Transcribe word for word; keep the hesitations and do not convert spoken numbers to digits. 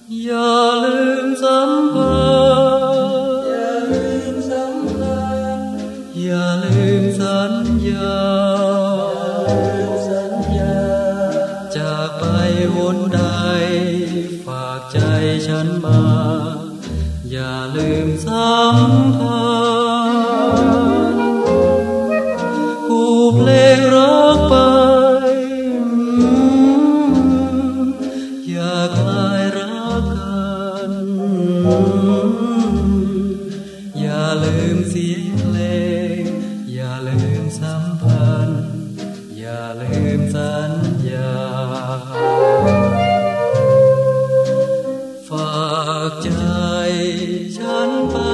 อย่าลืมสัมพันธ์อย่าลืมสัมพันธ์อย่าลืมสัญญาสัญญาจากไปหนใดฝากใจฉันมาอย่าลืมสัมพันธ์ผู้เพลงรักไปอย่าคลายรักกันอย่าลืมเสียงเพลงอย่าลืมสัมพันธ์อย่าลืมสัญญาฝากใจฉันไป